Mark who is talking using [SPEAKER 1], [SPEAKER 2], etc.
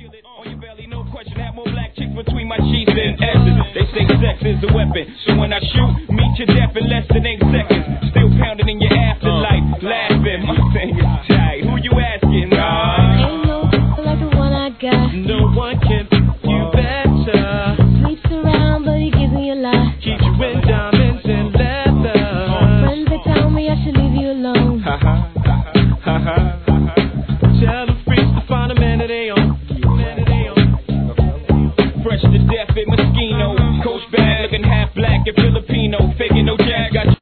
[SPEAKER 1] On your belly, no question. Have more black chicks between my sheets than S's. They say sex is a weapon, so when I shoot, meet your death in less than 8 seconds.